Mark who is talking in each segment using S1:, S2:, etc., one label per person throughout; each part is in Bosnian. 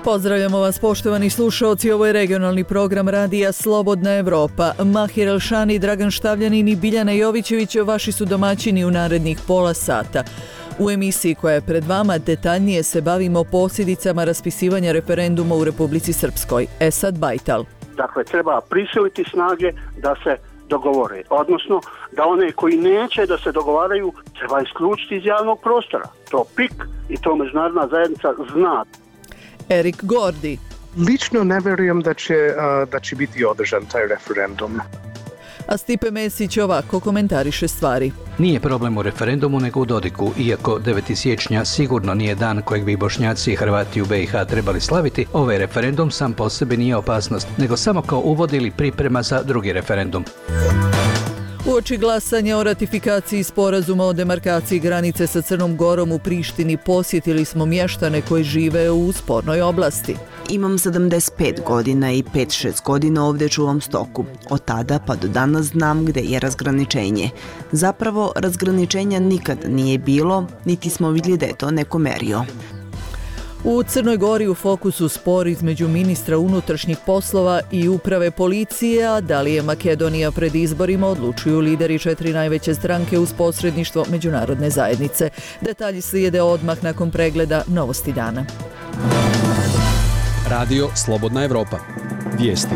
S1: Pozdravljamo vas poštovani slušaoci, ovo je regionalni program radija Slobodna Evropa. Mahir Elšani, Dragan Štavljanin i Biljana Jovićević vaši su domaćini u narednih pola sata. U emisiji koja je pred vama detaljnije se bavimo posljedicama raspisivanja referenduma u Republici Srpskoj. Esad Bajtal.
S2: Dakle, treba prisiliti snage da se dogovore, odnosno da one koji neće da se dogovaraju treba isključiti iz javnog prostora. To PIK i to međunarodna zajednica zna.
S1: Erik Gordi.
S3: Lično ne vjerujem da će biti održan taj referendum.
S1: A Stipe Mesić ovako komentariše stvari.
S4: Nije problem u referendumu nego u Dodiku, iako 9. siječnja sigurno nije dan kojeg bi Bošnjaci i Hrvati u BiH trebali slaviti, ovaj referendum sam po sebi nije opasnost, nego samo kao uvod ili priprema za drugi referendum.
S1: Uoči glasanja o ratifikaciji sporazuma o demarkaciji granice sa Crnom Gorom u Prištini posjetili smo mještane koji žive u spornoj oblasti.
S5: Imam 75 godina i 5-6 godina ovdje čuvam stoku. Od tada pa do danas znam gdje je razgraničenje. Zapravo, razgraničenja nikad nije bilo, niti smo vidjeli da je to neko merio.
S1: U Crnoj Gori u fokusu spor između ministra unutrašnjih poslova i uprave policije, a da li je Makedonija pred izborima, odlučuju lideri 4 najveće stranke uz posredništvo međunarodne zajednice. Detalji slijede odmah nakon pregleda Novosti dana.
S6: Radio Slobodna Evropa. Vijesti.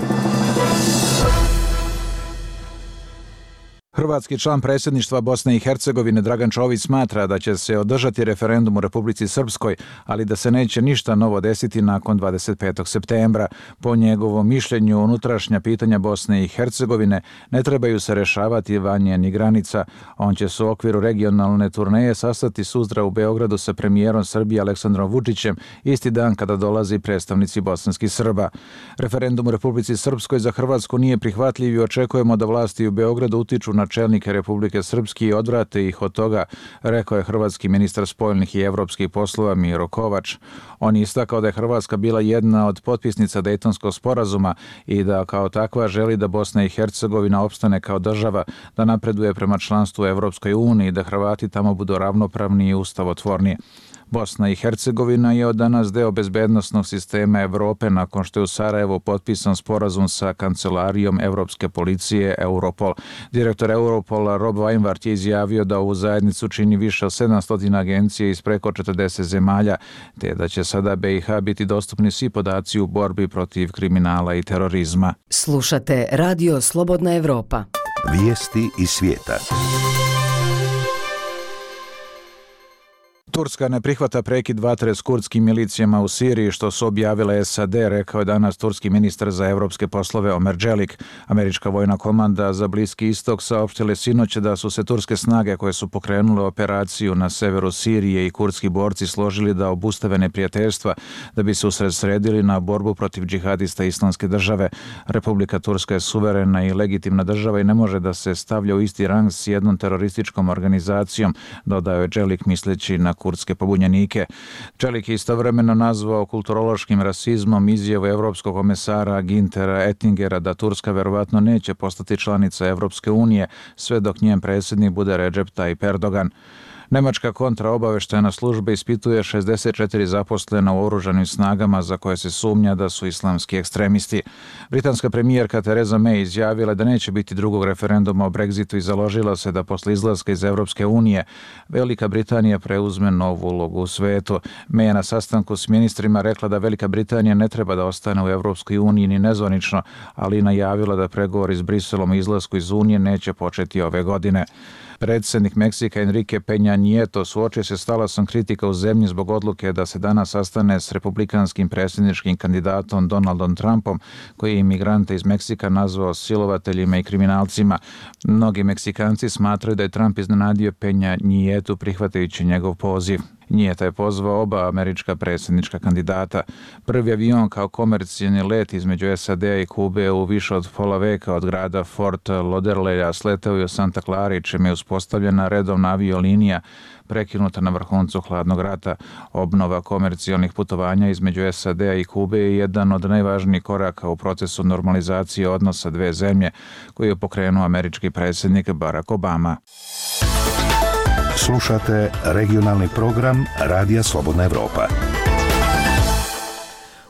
S7: Hrvatski član predsjedništva Bosne i Hercegovine Dragan Čović smatra da će se održati referendum u Republici Srpskoj, ali da se neće ništa novo desiti nakon 25. septembra. Po njegovom mišljenju, unutrašnja pitanja Bosne i Hercegovine ne trebaju se rešavati van njenih granica. On će se u okviru regionalne turneje sastati sutra u Beogradu sa premijerom Srbije Aleksandrom Vučićem, isti dan kada dolazi predstavnici bosanskih Srba. Referendum u Republici Srpskoj za Hrvatsku nije prihvatljiv i očekujemo da vlasti u Beogradu utiču na čelnike Republike Srpske i odvrate ih od toga, rekao je hrvatski ministar spoljnih i evropskih poslova Miro Kovač. On je istakao da je Hrvatska bila jedna od potpisnica Dejtonskog sporazuma i da kao takva želi da Bosna i Hercegovina opstane kao država, da napreduje prema članstvu u Evropskoj uniji, da Hrvati tamo budu ravnopravni i ustavotvorni. Bosna i Hercegovina je od danas deo bezbednosnog sistema Evrope nakon što je u Sarajevu potpisan sporazum sa kancelarijom Evropske policije Europol. Direktor Europola Rob Weinwart je izjavio da ovu zajednicu čini više od 700 agencija iz preko 40 zemalja, te da će sada BiH biti dostupni svi podaci u borbi protiv kriminala i terorizma.
S8: Slušate Radio Slobodna Evropa.
S9: Vijesti iz svijeta.
S7: Turska ne prihvata prekid vatre s kurdskim milicijama u Siriji, što su objavile SAD, rekao je danas turski ministar za evropske poslove Omer Dželik. Američka vojna komanda za Bliski istok saopštile sinoć da su se turske snage koje su pokrenule operaciju na severu Sirije i kurdski borci složili da obustave neprijateljstva da bi se usredsredili na borbu protiv džihadista Islamske države. Republika Turska je suverena i legitimna država i ne može da se stavlja u isti rang s jednom terorističkom organizacijom, dodao je Dželik misleći na kurdske pobunjenike. Čelik je istovremeno nazvao kulturološkim rasizmom izjavu evropskog komesara Gintera Ettingera da Turska verovatno neće postati članica Evropske unije sve dok njen predsjednik bude Recep Tayyip Erdogan. Nemačka kontraobaveštajna služba ispituje 64 zaposlena u oružanim snagama za koje se sumnja da su islamski ekstremisti. Britanska premijerka Theresa May izjavila da neće biti drugog referenduma o Brexitu i založila se da posle izlaska iz Evropske unije Velika Britanija preuzme novu ulogu u svetu. May je na sastanku s ministrima rekla da Velika Britanija ne treba da ostane u Evropskoj uniji ni nezvanično, ali najavila da pregovori s Briselom o izlasku iz Unije neće početi ove godine. Predsjednik Meksika Enrique Peña Nieto suočio se s talasom kritika u zemlji zbog odluke da se danas sastane s republikanskim predsjedničkim kandidatom Donaldom Trumpom, koji je imigrante iz Meksika nazvao silovateljima i kriminalcima. Mnogi Meksikanci smatraju da je Trump iznenadio Peña Nietu prihvatajući njegov poziv. Njeta je pozvao oba američka predsjednička kandidata. Prvi avion kao komercijalni let između SAD-a i Kube u više od pola veka od grada Fort Lauderdale sletao je u Santa Clara, čime je uspostavljena redovna aviolinija prekinuta na vrhuncu hladnog rata. Obnova komercijalnih putovanja između SAD-a i Kube je jedan od najvažnijih koraka u procesu normalizacije odnosa dve zemlje, koji je pokrenuo američki predsjednik Barack Obama.
S9: Slušate regionalni program Radija Slobodna Evropa.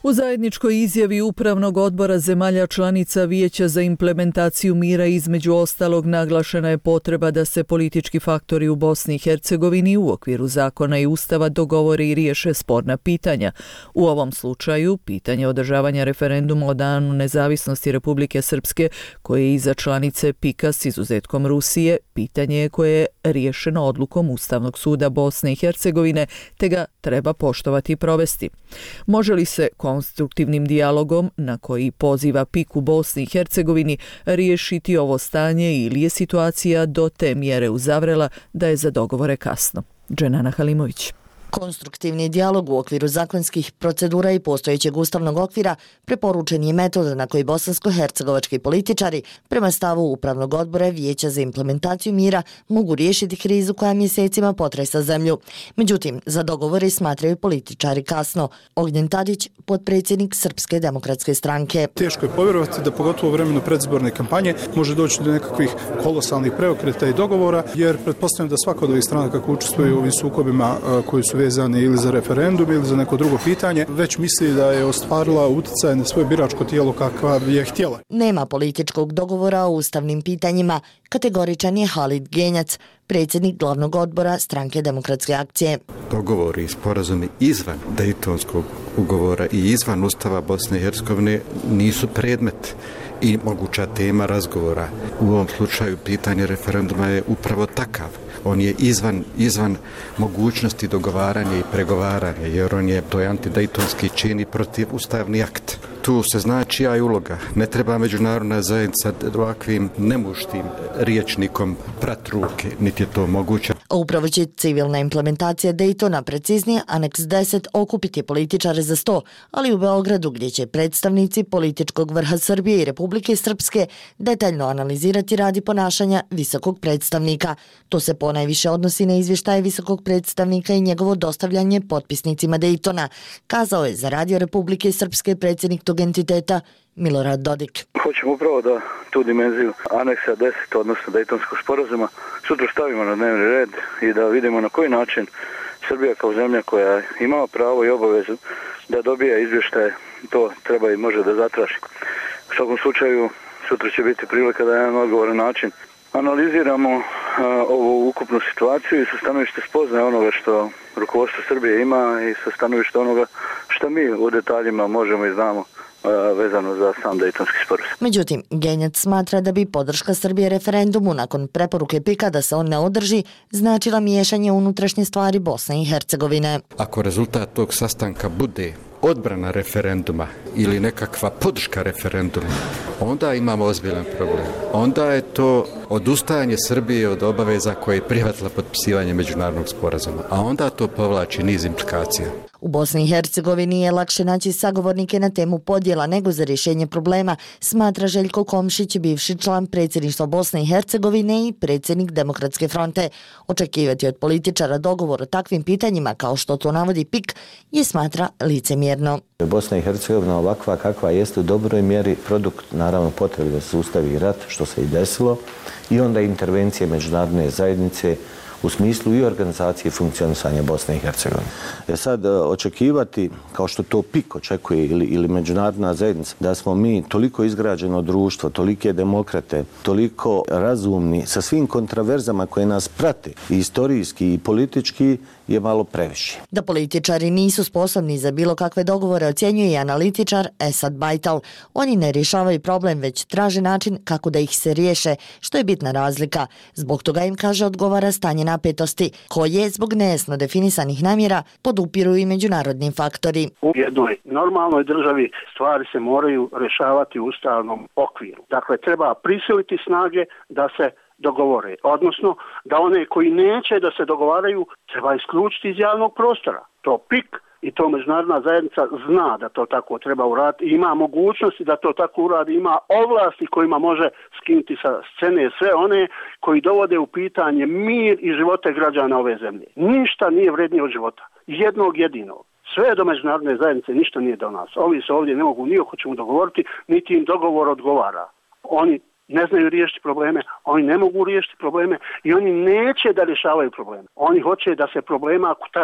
S1: U zajedničkoj izjavi Upravnog odbora zemalja članica Vijeća za implementaciju mira između ostalog naglašena je potreba da se politički faktori u Bosni i Hercegovini u okviru zakona i ustava dogovore i riješe sporna pitanja. U ovom slučaju, pitanje održavanja referenduma o danu nezavisnosti Republike Srpske, koje je iza članice PIK-a s izuzetkom Rusije, pitanje je koje je riješeno odlukom Ustavnog suda Bosne i Hercegovine, te ga treba poštovati i provesti. Može li se konstruktivnim dijalogom, na koji poziva PIK u Bosni i Hercegovini, riješiti ovo stanje ili je situacija do te mjere uzavrela da je za dogovore kasno? Dženana Halimović.
S10: Konstruktivni dijalog u okviru zakonskih procedura i postojećeg ustavnog okvira preporučen je metod na koji bosansko-hercegovački političari, prema stavu Upravnog odbora Vijeća za implementaciju mira, mogu riješiti krizu koja mjesecima potresa zemlju. Međutim, za dogovore smatraju političari kasno. Ognjen Tadić, potpredsjednik Srpske demokratske stranke.
S11: Teško je povjerovati da pogotovo u vremenu predizborne kampanje može doći do nekakvih kolosalnih preokreta i dogovora, jer pretpostavljam da svaka od ovih strana kako učestvuje u ovim sukobima koji su vezani ili za referendum ili za neko drugo pitanje, već misli da je ostvarila utjecaj na svoje biračko tijelo kakva je htjela.
S10: Nema političkog dogovora o ustavnim pitanjima, kategoričan je Halid Genjac, predsjednik glavnog odbora Stranke demokratske akcije.
S12: Dogovori i sporazumi izvan Dejtonskog ugovora i izvan Ustava Bosne i Hercegovine nisu predmet i moguća tema razgovora. U ovom slučaju pitanje referenduma je upravo takav. On je izvan mogućnosti dogovaranja i pregovaranja, jer to je antidejtonski čin i protivustavni akt. Tu se zna čija je uloga. Ne treba međunarodna zajednica ovakvim nemuštim riječnikom prat ruke, niti je to moguće.
S10: Upravo će civilna implementacija Dejtona, preciznije Aneks 10, okupiti političare za 100, ali u Beogradu, gdje će predstavnici političkog vrha Srbije i Republike Srpske detaljno analizirati rad i ponašanja visokog predstavnika. To se ponajviše odnosi na izvještaje visokog predstavnika i njegovo dostavljanje potpisnicima Dejtona, kazao je za Radio Republike Srpske predsjednik tog entiteta Milorad Dodik.
S13: Hoćemo upravo da tu dimenziju aneksa 10, odnosno Dejtonskog sporazuma, sutra stavimo na dnevni red i da vidimo na koji način Srbija kao zemlja koja ima pravo i obavezu da dobija izvještaje, to treba i može da zatraži. U svakom slučaju, sutra će biti prilika da jedan odgovoran način analiziramo ovu ukupnu situaciju i sa stanovište spoznaje onoga što rukovodstvo Srbije ima i sa stanovište onoga što mi u detaljima možemo i znamo vezano za sam Dejtonski sporazum.
S10: Međutim, Genjac smatra da bi podrška Srbije referendumu nakon preporuke PIK-a da se on ne održi značila miješanje unutrašnje stvari Bosne i Hercegovine.
S12: Ako rezultat tog sastanka bude odbrana referenduma ili nekakva podrška referenduma, onda imamo ozbiljan problem. Onda je to odustajanje Srbije od obaveza koje je prihvatila potpisivanje međunarodnog sporazuma, a onda to povlači niz implikacija.
S10: U Bosni i Hercegovini je lakše naći sagovornike na temu podjela nego za rješenje problema, smatra Željko Komšić, bivši član predsjedništva Bosne i Hercegovine i predsjednik Demokratske fronte. Očekivati od političara dogovor o takvim pitanjima, kao što to navodi PIK, je smatra licemjerno.
S14: Bosna i Hercegovina ovakva kakva jeste u dobroj mjeri produkt, naravno, potrebe da se ustavi rat, što se i desilo, i onda intervencije međunarodne zajednice u smislu i organizacije i funkcionisanja Bosne i Hercegovine. Sad, očekivati, kao što to PIK očekuje ili međunarodna zajednica, da smo mi toliko izgrađeno društvo, tolike demokrate, toliko razumni, sa svim kontraverzama koje nas prate, i istorijski i politički, je malo previše.
S10: Da političari nisu sposobni za bilo kakve dogovore ocjenjuje i analitičar Esad Bajtal. Oni ne rješavaju problem, već traže način kako da ih se riješe, što je bitna razlika. Zbog toga im, kaže, odgovara stanje napetosti, koje zbog nejasno definisanih namjera podupiru i međunarodni faktori.
S2: U jednoj normalnoj državi stvari se moraju rješavati u ustavnom okviru. Dakle, treba prisiliti snage da se dogovore, odnosno da one koji neće da se dogovaraju treba isključiti iz javnog prostora. To PIK i to međunarodna zajednica zna da to tako treba uraditi i ima mogućnosti da to tako uradi, ima ovlasti kojima može skinuti sa scene sve one koji dovode u pitanje mir i živote građana ove zemlje. Ništa nije vrednije od života, jednog jedinog. Sve do međunarodne zajednice ništa nije do nas. Ovi se ovdje ne mogu ni oko čemu dogovoriti, niti im dogovor odgovara. Oni ne znaju riješiti probleme, oni ne mogu riješiti probleme i oni neće da rješavaju probleme. Oni hoće da se problema kutarišu.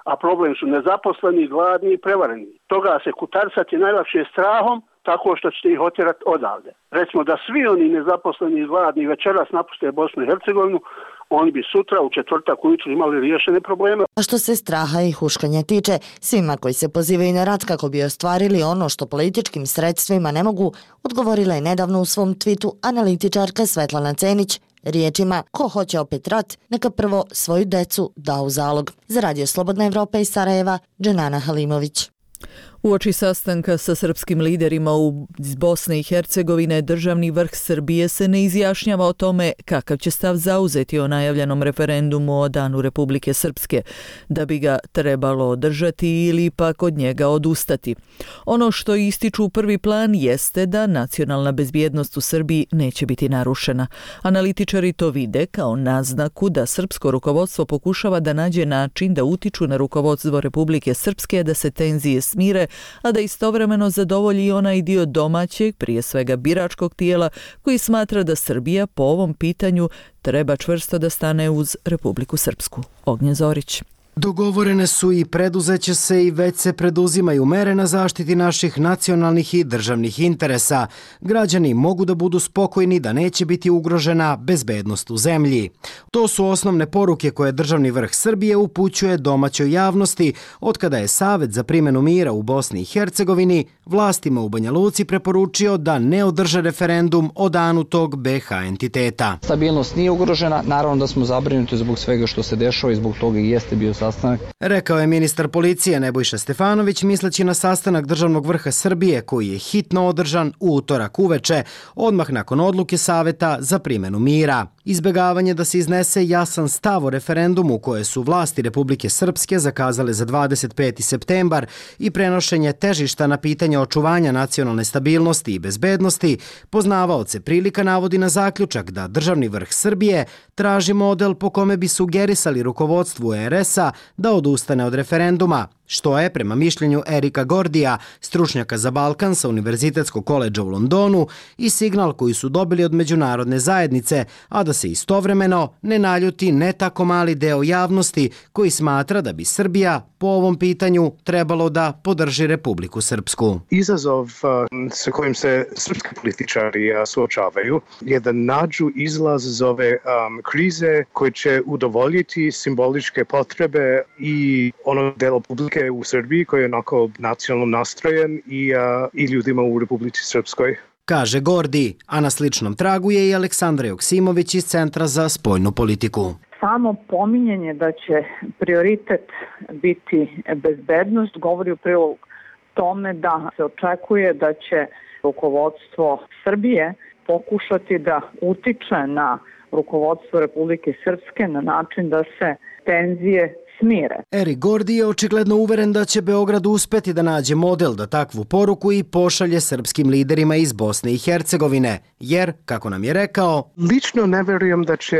S2: a problem su nezaposleni, gladni i prevareni. Toga se kutarsati najlakše strahom, tako što ćete ih otjerati odavde. Recimo da svi oni nezaposleni i gladni večeras napuste Bosnu i Hercegovinu, oni bi sutra u četvrtak ujutru imali riješene probleme.
S10: A što se straha i huškanja tiče, svima koji se pozivaju na rat kako bi ostvarili ono što političkim sredstvima ne mogu, odgovorila je nedavno u svom twitu analitičarka Svetlana Cenić riječima: ko hoće opet rat, neka prvo svoju decu da u zalog. Za Radio Slobodna Evropa iz Sarajeva, Dženana Halimović.
S1: Uoči sastanka sa srpskim liderima iz Bosne i Hercegovine, državni vrh Srbije se ne izjašnjava o tome kakav će stav zauzeti o najavljenom referendumu o Danu Republike Srpske, da bi ga trebalo održati ili pak od njega odustati. Ono što ističu u prvi plan jeste da nacionalna bezbjednost u Srbiji neće biti narušena. Analitičari to vide kao naznaku da srpsko rukovodstvo pokušava da nađe način da utiču na rukovodstvo Republike Srpske da se tenzije smire, a da istovremeno zadovolji onaj dio domaćeg, prije svega biračkog tijela, koji smatra da Srbija po ovom pitanju treba čvrsto da stane uz Republiku Srpsku. Ognjen Zorić.
S15: Dogovorene su i preduzeće se i već se preduzimaju mere na zaštiti naših nacionalnih i državnih interesa. Građani mogu da budu spokojni da neće biti ugrožena bezbednost u zemlji. To su osnovne poruke koje državni vrh Srbije upućuje domaćoj javnosti otkada je Savet za primjenu mira u Bosni i Hercegovini vlastima u Banja Luci preporučio da ne održe referendum o danu tog BiH entiteta.
S16: Stabilnost nije ugrožena, naravno da smo zabrinuti zbog svega što se dešava i zbog toga i jeste bio sastanak.
S15: Rekao je ministar policije Nebojša Stefanović misleći na sastanak državnog vrha Srbije koji je hitno održan u utorak uveče, odmah nakon odluke Saveta za primjenu mira. Izbjegavanje da se iznese jasan stav o referendumu koje su vlasti Republike Srpske zakazale za 25. septembar i prenošenje težišta na pitanje očuvanja nacionalne stabilnosti i bezbednosti, poznavaoce prilika navodi na zaključak da državni vrh Srbije traži model po kome bi sugerisali rukovodstvu RS-a da odustane od referenduma, što je, prema mišljenju Erika Gordija, stručnjaka za Balkan sa Univerzitetskog koledža u Londonu, i signal koji su dobili od međunarodne zajednice, a da se istovremeno ne naljuti ne tako mali deo javnosti koji smatra da bi Srbija po ovom pitanju trebalo da podrži Republiku Srpsku.
S3: Izazov sa kojim se srpski političari suočavaju je da nađu izlaz iz ove krize koji će udovoljiti simboličke potrebe i ono delo publike u Srbiji koji je onako nacionalno nastrojen i ljudima u Republici Srpskoj.
S15: Kaže Gordi, a na sličnom tragu je i Aleksandra Joksimović iz Centra za spoljnu politiku.
S17: Samo pominjanje da će prioritet biti bezbednost govori u prilog tome da se očekuje da će rukovodstvo Srbije pokušati da utiče na rukovodstvo Republike Srpske na način da se tenzije smire.
S15: Erik Gordi je očigledno uveren da će Beograd uspeti da nađe model da takvu poruku i pošalje srpskim liderima iz Bosne i Hercegovine, jer, kako nam je rekao,
S3: lično ne verujem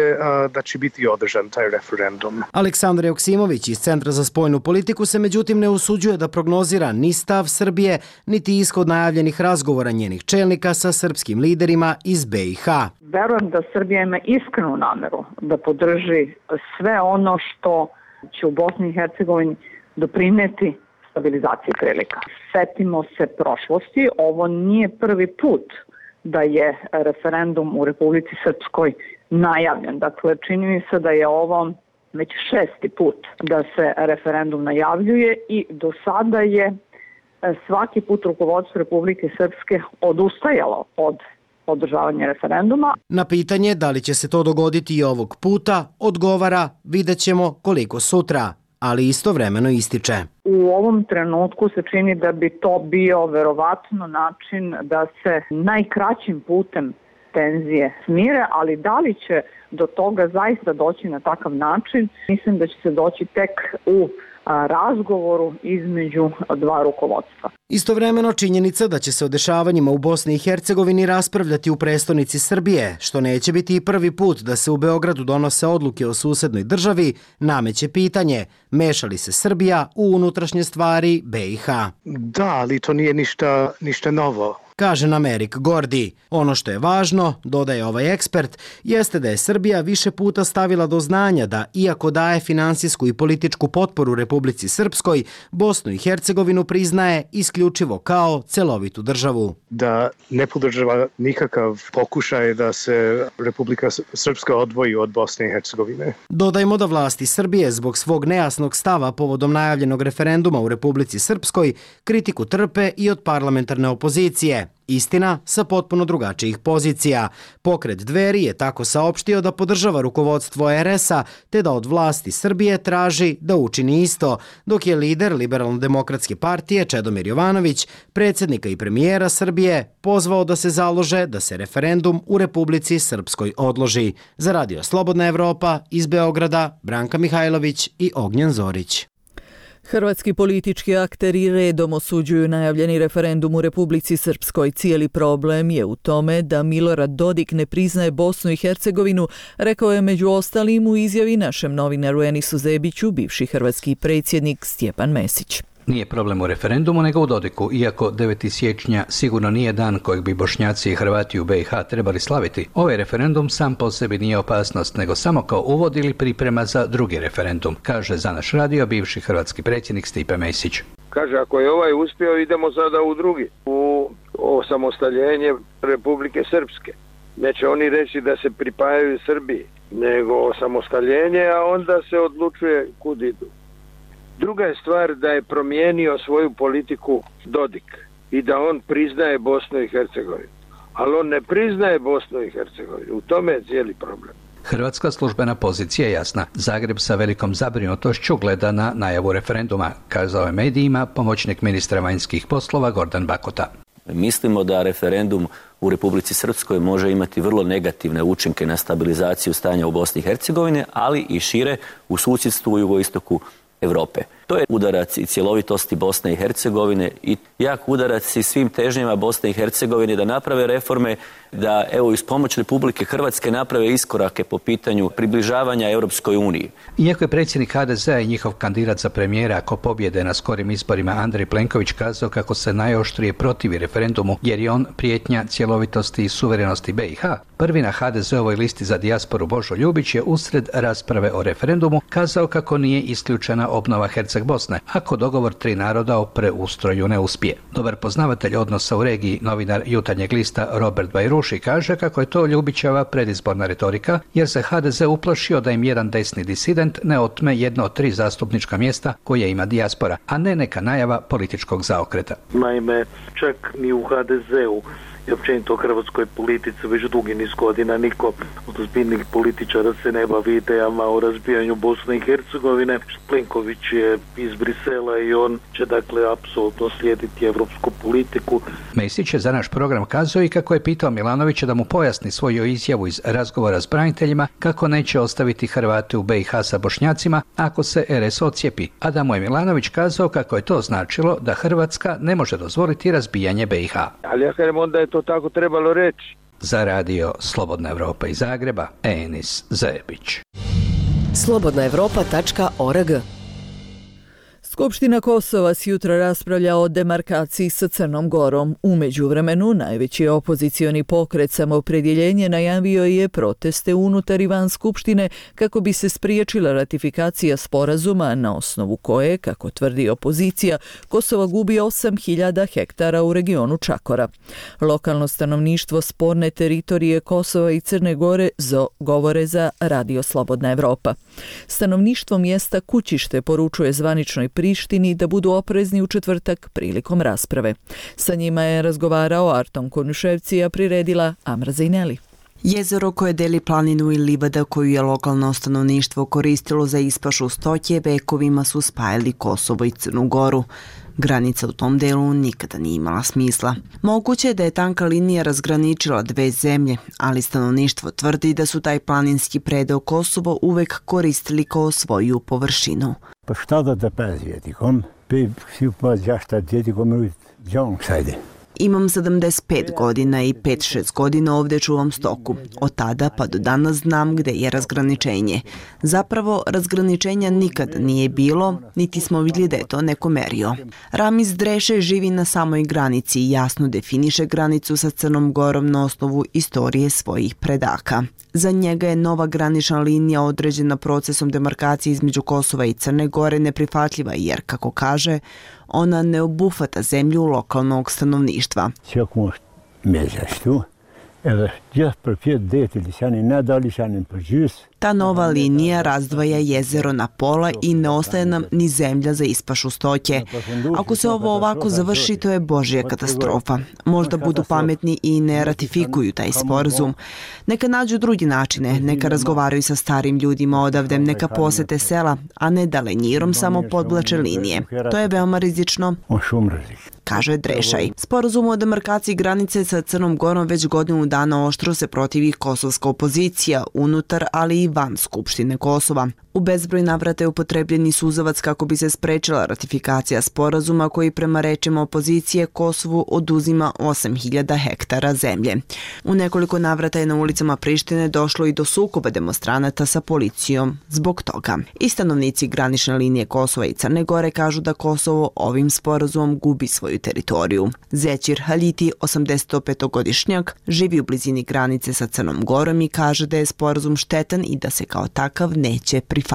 S3: da će biti održan taj referendum.
S15: Aleksandar Joksimović iz Centra za spoljnu politiku se međutim ne usuđuje da prognozira ni stav Srbije, niti ishod najavljenih razgovora njenih čelnika sa srpskim liderima iz BiH.
S17: Verujem da Srbija ima iskrenu nameru da podrži sve ono što će u Bosni i Hercegovini doprineti stabilizaciji prilika. Setimo se prošlosti, ovo nije prvi put da je referendum u Republici Srpskoj najavljen. Dakle, čini mi se da je ovo već 6. put da se referendum najavljuje i do sada je svaki put rukovodstvo Republike Srpske odustajalo od održavanja referenduma.
S15: Na pitanje da li će se to dogoditi i ovog puta, odgovara: vidjet ćemo koliko sutra, ali istovremeno ističe.
S17: U ovom trenutku se čini da bi to bio verovatno način da se najkraćim putem tenzije smire, ali da li će do toga zaista doći na takav način, mislim da će se doći tek u razgovoru između dva rukovodstva.
S15: Istovremeno činjenica da će se o dešavanjima u Bosni i Hercegovini raspravljati u prestonici Srbije, što neće biti i prvi put da se u Beogradu donose odluke o susednoj državi, nameće pitanje: meša li se Srbija u unutrašnje stvari BiH?
S3: Da, ali to nije ništa novo.
S15: Kaže nam Erik Gordi. Ono što je važno, dodaje ovaj ekspert, jeste da je Srbija više puta stavila do znanja da, iako daje finansijsku i političku potporu Republike Republici Srpskoj, Bosnu i Hercegovinu priznaje isključivo kao celovitu državu.
S3: Da ne podržava nikakav pokušaj da se Republika Srpska odvoji od Bosne i Hercegovine.
S15: Dodajmo da vlasti Srbije zbog svog nejasnog stava povodom najavljenog referenduma u Republici Srpskoj kritiku trpe i od parlamentarne opozicije. Istina, sa potpuno drugačijih pozicija. Pokret Dveri je tako saopštio da podržava rukovodstvo RS-a te da od vlasti Srbije traži da učini isto, dok je lider Liberalno-demokratske partije Čedomir Jovanović, predsjednika i premijera Srbije, pozvao da se založe da se referendum u Republici Srpskoj odloži. Za Radio Slobodna Evropa iz Beograda, Branka Mihajlović i Ognjen Zorić.
S1: Hrvatski politički akteri redom osuđuju najavljeni referendum u Republici Srpskoj. Cijeli problem je u tome da Milorad Dodik ne priznaje Bosnu i Hercegovinu, rekao je među ostalim u izjavi našem novinaru Enisu Zebiću bivši hrvatski predsjednik Stjepan Mesić.
S4: Nije problem u referendumu nego u Dodiku, iako 9. siječnja sigurno nije dan kojeg bi Bošnjaci i Hrvati u BiH trebali slaviti. Ovaj referendum sam po sebi nije opasnost, nego samo kao uvod ili priprema za drugi referendum, kaže za naš radio bivši hrvatski predsjednik Stipe Mesić.
S18: Kaže, ako je ovaj uspio, idemo sada u drugi, u osamostaljenje Republike Srpske. Neće oni reći da se pripajaju Srbiji, nego osamostaljenje, a onda se odlučuje kud idu. Druga je stvar da je promijenio svoju politiku Dodik i da on priznaje Bosnu i Hercegovinu. Ali on ne priznaje Bosnu i Hercegovinu. U tome je cijeli problem.
S4: Hrvatska službena pozicija je jasna. Zagreb sa velikom zabrinutošću gleda na najavu referenduma, kazao je medijima pomoćnik ministra vanjskih poslova Gordan Bakota.
S19: Mislimo da referendum u Republici Srpskoj može imati vrlo negativne učinke na stabilizaciju stanja u Bosni i Hercegovini, ali i šire u susjedstvu u jugoistoku Europe. To je udarac i cjelovitosti Bosne i Hercegovine i jak udarac i svim težnjama Bosne i Hercegovine da naprave reforme, da evo iz pomoć Republike Hrvatske naprave iskorake po pitanju približavanja Europskoj uniji.
S4: Iako je predsjednik HDZ-a i njihov kandidat za premijera ako pobjede na skorim izborima Andrej Plenković kazao kako se najoštrije protivi referendumu jer je on prijetnja cjelovitosti i suverenosti BiH, prvi na HDZ-ovoj listi za dijasporu Božo Ljubić je usred rasprave o referendumu kazao kako nije isključena obnova Herceg Bosne, ako dogovor tri naroda o preustroju ne uspije. Dobar poznavatelj odnosa u regiji, novinar Jutarnjeg lista Robert Bajruši kaže kako je to Ljubićeva predizborna retorika, jer se HDZ uplašio da im jedan desni disident ne otme jedno od 3 zastupnička mjesta koje ima dijaspora, a ne neka najava političkog zaokreta.
S20: Naime, čak ni u HDZ-u i općenito u hrvatskoj politici već dugi niz godina niko od ozbiljnih političara se ne bavi idejama o razbijanju Bosne i Hercegovine. Plenković je iz Brisela i on će dakle apsolutno slijediti evropsku politiku.
S4: Mesić je za naš program kazao i kako je pitao Milanovića da mu pojasni svoju izjavu iz razgovora s braniteljima kako neće ostaviti Hrvate u BiH sa Bošnjacima ako se RS ocijepi, a da mu je Milanović kazao kako je to značilo da Hrvatska ne može dozvoliti razbijanje BiH.
S18: Ali ja kažem onda je to tako trebalo reći.
S4: Za radio Slobodna Evropa iz Zagreba, Enis Zebić.
S8: slobodnaevropa.org.
S1: Skupština Kosova sjutra raspravlja o demarkaciji sa Crnom Gorom. U međuvremenu, najveći opozicioni pokret Samoopredjeljenje najavio je proteste unutar i van Skupštine kako bi se spriječila ratifikacija sporazuma na osnovu koje, kako tvrdi opozicija, Kosovo gubi 8.000 hektara u regionu Čakora. Lokalno stanovništvo sporne teritorije Kosova i Crne Gore govore za Radio Slobodna Evropa. Stanovništvo mjesta Kućište poručuje zvaničnoj Prištini da budu oprezni u četvrtak prilikom rasprave. Sa njima je razgovarao Arton Konuševci, a priredila Amra Zejneli.
S5: Jezero koje deli planinu i livada koju je lokalno stanovništvo koristilo za ispašu stoke vekovima su spajali Kosovo i Crnu Goru. Granica u tom delu nikada nije imala smisla. Moguće je da je tanka linija razgraničila dve zemlje, ali stanovništvo tvrdi da su taj planinski predeo Kosovo uvek koristili kao svoju površinu.
S21: Pa šta da te pezvjeti, kom? Pe si upaz jašta djeti kom rujt džong sajde.
S5: Imam 75 godina i 5-6 godina ovdje čuvam stoku. Od tada pa do danas znam gdje je razgraničenje. Zapravo, razgraničenja nikad nije bilo, niti smo vidjeli da je to neko merio. Ramiz Dreše živi na samoj granici i jasno definiše granicu sa Crnom Gorom na osnovu istorije svojih predaka. Za njega je nova granična linija određena procesom demarkacije između Kosova i Crne Gore neprihvatljiva jer, kako kaže, ona ne obuhvata zemlju lokalnog stanovništva. Ta nova linija razdvaja jezero na pola i ne ostaje nam ni zemlja za ispašu stoke. Ako se ovo ovako završi, to je božja katastrofa. Možda budu pametni i ne ratifikuju taj sporazum. Neka nađu drugi načine, neka razgovaraju sa starim ljudima odavde, neka posete sela, a ne da lenjirom samo podvlače linije. To je veoma rizično, kaže Drešaj. Sporazum o demarkaciji granice sa Crnom Gorom već godinu dana oštro se protivi kosovska opozicija unutar, ali i van Skupštine Kosova. U bezbroj navrata je upotrebljeni suzavac kako bi se sprečila ratifikacija sporazuma koji prema rečima opozicije Kosovu oduzima 8.000 hektara zemlje. U nekoliko navrata je na ulicama Prištine došlo i do sukoba demonstranata sa policijom zbog toga. I stanovnici granične linije Kosova i Crne Gore kažu da Kosovo ovim sporazumom gubi svoju teritoriju. Zećir Haliti, 85-godišnjak, živi u blizini granice sa Crnom Gorom i kaže da je sporazum štetan i da se kao takav neće prihvatiti.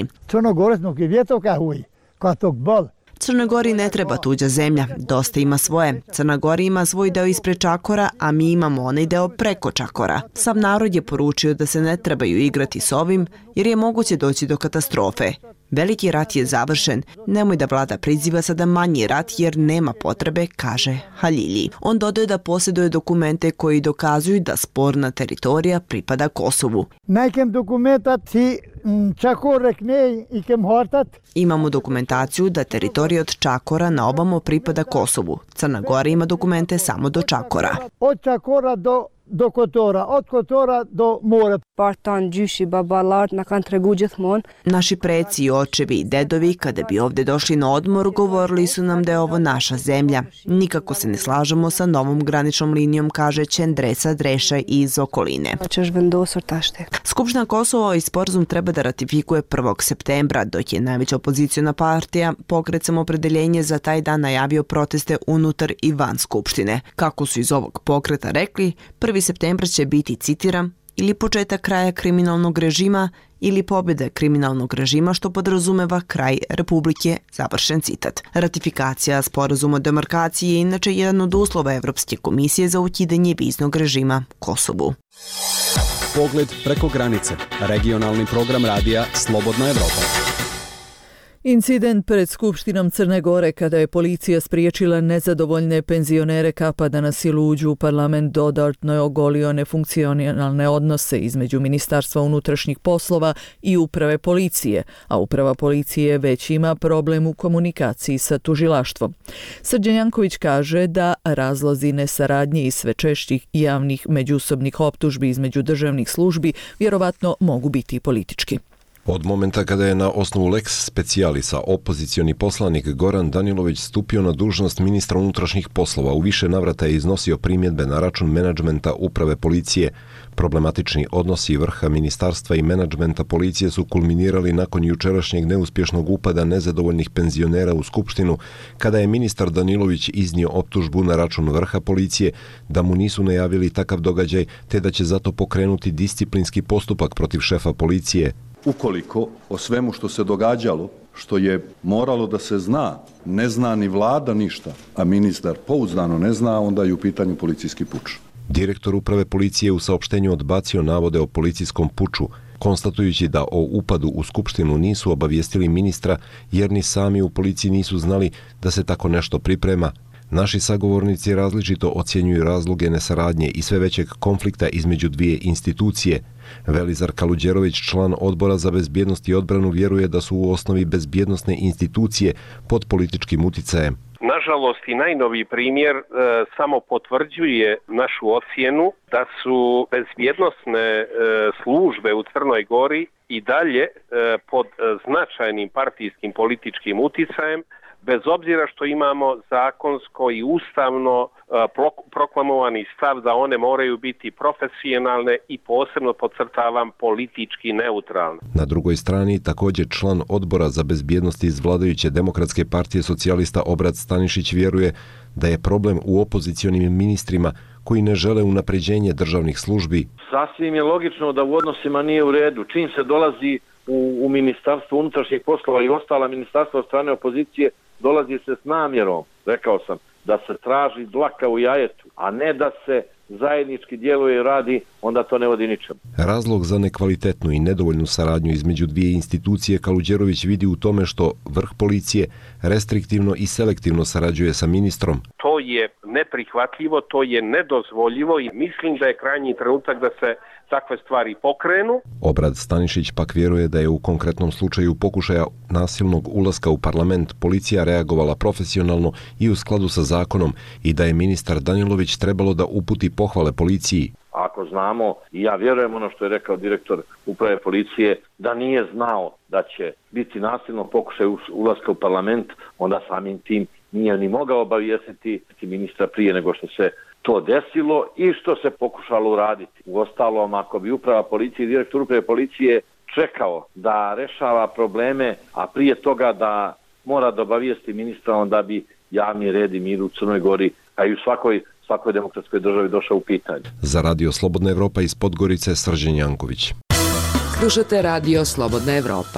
S5: Crnoj Gori ne treba tuđa zemlja, dosta ima svoje. Crna Gora ima svoj deo ispred Čakora, a mi imamo onaj deo preko Čakora. Sam narod je poručio da se ne trebaju igrati s ovim, jer je moguće doći do katastrofe. Veliki rat je završen, nemoj da vlada priziva sada manji rat jer nema potrebe, kaže Halilji. On dodaje da posjeduje dokumente koji dokazuju da sporna teritorija pripada Kosovu. Imamo dokumentaciju da teritorija od Čakora na obamo pripada Kosovu. Crna Gora ima dokumente samo do Čakora.
S21: Od Čakora do Kotora, od Kotora do mora.
S5: Naši preci, očevi i dedovi, kada bi ovdje došli na odmor, govorili su nam da je ovo naša zemlja. Nikako se ne slažemo sa novom graničnom linijom, kaže Čendresa Drešaj iz okoline. Skupština Kosova i sporazum treba da ratifikuje 1. septembra, dok je najveća opoziciona partija Pokret Samoopredeljenje za taj dan najavio proteste unutar i van Skupštine. Kako su iz ovog pokreta rekli, 1. septembra će biti, citiram, ili početak kraja kriminalnog režima ili pobjeda kriminalnog režima, što podrazumeva kraj Republike, završen citat. Ratifikacija sporazuma o demarkaciji je inače jedan od uslova Evropske komisije za ukidanje viznog režima Kosovu.
S6: Pogled preko granice. Regionalni program radija Slobodna Evropa.
S1: Incident pred Skupštinom Crne Gore kada je policija spriječila nezadovoljne penzionere Kapa da na silu uđu u parlament dodatno je ogolio nefunkcionalne odnose između Ministarstva unutrašnjih poslova i uprave policije, a uprava policije već ima problem u komunikaciji sa tužilaštvom. Srđan Janković kaže da razlozi nesaradnje i sve češćih javnih međusobnih optužbi između državnih službi vjerovatno mogu biti politički.
S22: Od momenta kada je na osnovu lex specialisa opozicioni poslanik Goran Danilović stupio na dužnost ministra unutrašnjih poslova, u više navrata je iznosio primjedbe na račun menadžmenta uprave policije. Problematični odnosi vrha ministarstva i menadžmenta policije su kulminirali nakon jučerašnjeg neuspješnog upada nezadovoljnih penzionera u Skupštinu, kada je ministar Danilović iznio optužbu na račun vrha policije da mu nisu najavili takav događaj, te da će zato pokrenuti disciplinski postupak protiv šefa policije.
S23: Ukoliko o svemu što se događalo, što je moralo da se zna, ne zna ni vlada ništa, a ministar pouzdano ne zna, onda je u pitanju policijski puč.
S22: Direktor uprave policije u saopštenju odbacio navode o policijskom puču, konstatujući da o upadu u Skupštinu nisu obavijestili ministra jer ni sami u policiji nisu znali da se tako nešto priprema. Naši sagovornici različito ocjenjuju razloge nesaradnje i sve većeg konflikta između dvije institucije. Velizar Kaluđerović, član Odbora za bezbjednost i odbranu, vjeruje da su u osnovi bezbjednosne institucije pod političkim uticajem.
S24: Nažalost, i najnoviji primjer samo potvrđuje našu ocjenu da su bezbjednosne službe u Crnoj Gori i dalje pod značajnim partijskim političkim uticajem, bez obzira što imamo zakonsko i ustavno proklamovani stav da one moraju biti profesionalne i posebno podcrtavam politički neutralne.
S22: Na drugoj strani također član odbora za bezbjednost iz vladajuće Demokratske partije socijalista Obrad Stanišić vjeruje da je problem u opozicionim ministrima koji ne žele unapređenje državnih službi.
S7: Sasvim je logično da u odnosima nije u redu. Čim se dolazi u Ministarstvo unutrašnjih poslova i ostala ministarstva od strane opozicije, dolazi se s namjerom, rekao sam, da se traži dlaka u jajetu, a ne da se zajednički djeluje i radi, onda to ne vodi ničemu.
S22: Razlog za nekvalitetnu i nedovoljnu saradnju između dvije institucije Kaluđerović vidi u tome što vrh policije restriktivno i selektivno sarađuje sa ministrom.
S24: To je neprihvatljivo, to je nedozvoljivo i mislim da je krajnji trenutak da se takve stvari pokrenu.
S22: Obrad Stanišić pak vjeruje da je u konkretnom slučaju pokušaja nasilnog ulaska u parlament policija reagovala profesionalno i u skladu sa zakonom i da je ministar Danilović trebalo da uputi pohvale policiji.
S7: Ako znamo, i ja vjerujem ono što je rekao direktor uprave policije, da nije znao da će biti nasilno pokušaj ulaska u parlament, onda samim tim nije ni mogao obavijestiti ministra prije nego što se to desilo i što se pokušalo uraditi. Uostalom, ako bi uprava policije i direktor uprave policije čekao da rešava probleme, a prije toga da mora da obavijesti ministra, onda bi javni red i mir u Crnoj Gori, a i u svakoj demokratskoj državi došao u pitanje.
S22: Za Radio Slobodna Evropa iz Podgorice, Srđan Janković.
S8: Slušate Radio Slobodna Evropa.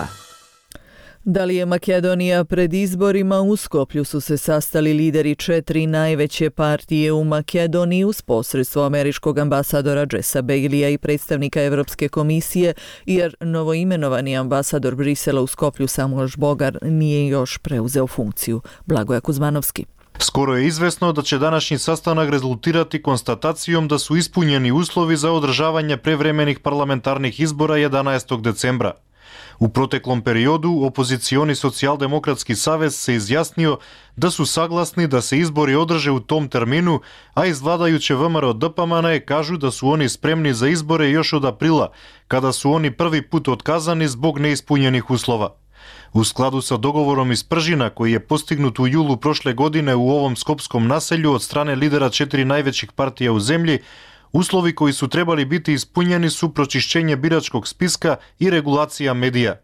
S1: Da li je Makedonija pred izborima? U Skoplju su se sastali lideri 4 najveće partije u Makedoniji uz posredstvo američkog ambasadora Jessa Baileya i predstavnika Evropske komisije, jer novoimenovani ambasador Brisela u Skoplju Samuel Žbogar nije još preuzeo funkciju. Blagoja Kuzmanovski.
S9: Skoro je izvesno da će današnji sastanak rezultirati konstatacijom da su ispunjeni uslovi za održavanje prevremenih parlamentarnih izbora 11. decembra. U proteklom periodu opozicioni Socijaldemokratski savez se izjasnio da su saglasni da se izbori održe u tom terminu, a iz vladajuće VMRO DPMNE kažu da su oni spremni za izbore još od aprila, kada su oni prvi put otkazani zbog neispunjenih uslova. U skladu sa dogovorom iz Pržina koji je postignut u julu prošle godine u ovom skopskom naselju od strane lidera 4 najvećih partija u zemlji, uslovi koji su trebali biti ispunjeni su pročišćenje biračkog spiska i regulacija medija.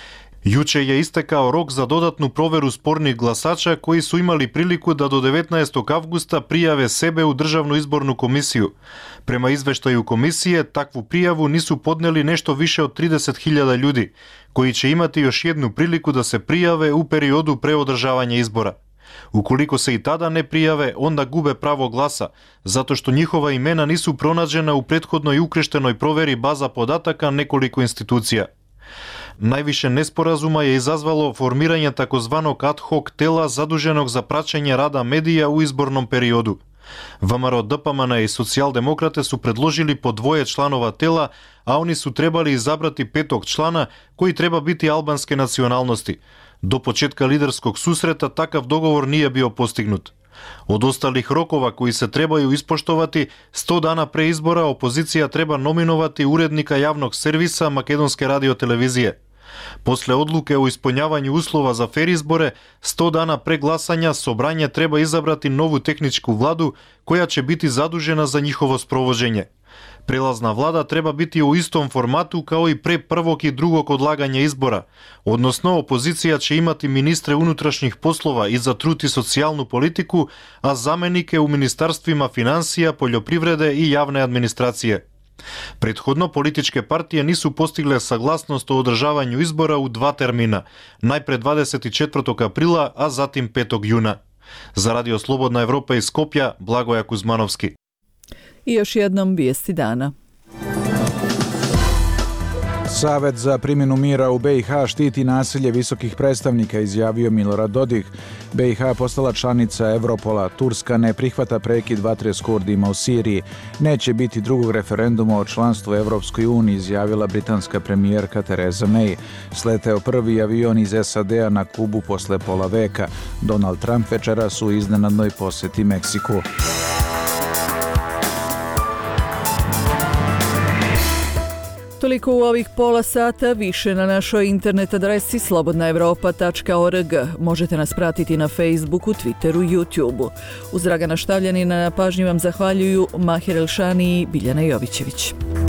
S9: Juče je istekao rok za dodatnu proveru spornih glasača koji su imali priliku da do 19. avgusta prijave sebe u Državnu izbornu komisiju. Prema izveštaju komisije, takvu prijavu nisu podneli nešto više od 30.000 ljudi, koji će imati još jednu priliku da se prijave u periodu pre održavanja izbora. Ukoliko se i tada ne prijave, onda gube pravo glasa, zato što njihova imena nisu pronađena u prethodnoj ukreštenoj proveri baza podataka nekoliko institucija. Najviše nesporazuma je izazvalo formiranje takozvanog ad hoc tela zaduženog za praćenje rada medija u izbornom periodu. VMRO DPMNE i Socijaldemokrate su predložili po 2 članova tela, a oni su trebali izabrati 5. člana koji treba biti albanske nacionalnosti. Do početka liderskog susreta takav dogovor nije bio postignut. Od ostalih rokova koji se trebaju ispoštovati, 100 dana pre izbora opozicija treba nominovati urednika javnog servisa Makedonske radiotelevizije. Posle odluke o ispunjavanju uslova za fer izbore, 100 dana pre glasanja Sobranje treba izabrati novu tehničku vladu koja će biti zadužena za njihovo sprovođenje. Prelazna vlada treba biti u istom formatu kao i pre prvog i drugog odlaganja izbora, odnosno opozicija će imati ministre unutrašnjih poslova i za trud i socijalnu politiku, a zamenike u ministarstvima finansija, poljoprivrede i javne administracije. Prethodno političke partije nisu postigle saglasnost o održavanju izbora u 2 termina, najpre 24. aprila, a zatim 5. juna. Za Radio Slobodna Evropa iz Skopja, Blagoja Kuzmanovski.
S1: I još jednom vijesti dana.
S11: Savet za primjenu mira u BiH štiti nasilje visokih predstavnika, izjavio Milorad Dodik. BiH postala članica Evropola. Turska ne prihvata prekid vatre s Kurdima u Siriji. Neće biti drugog referenduma o članstvu Evropskoj uniji, izjavila britanska premijerka Theresa May. Sleteo prvi avion iz SAD-a na Kubu posle pola veka. Donald Trump večeras u iznenadnoj poseti Meksiku.
S1: Utoliko u ovih pola sata, više na našoj internet adresi slobodnaevropa.org. Možete nas pratiti na Facebooku, Twitteru, YouTubeu. Uz Dragana Štavljanina na pažnji vam zahvaljuju Mahir Elšani i Biljana Jovićević.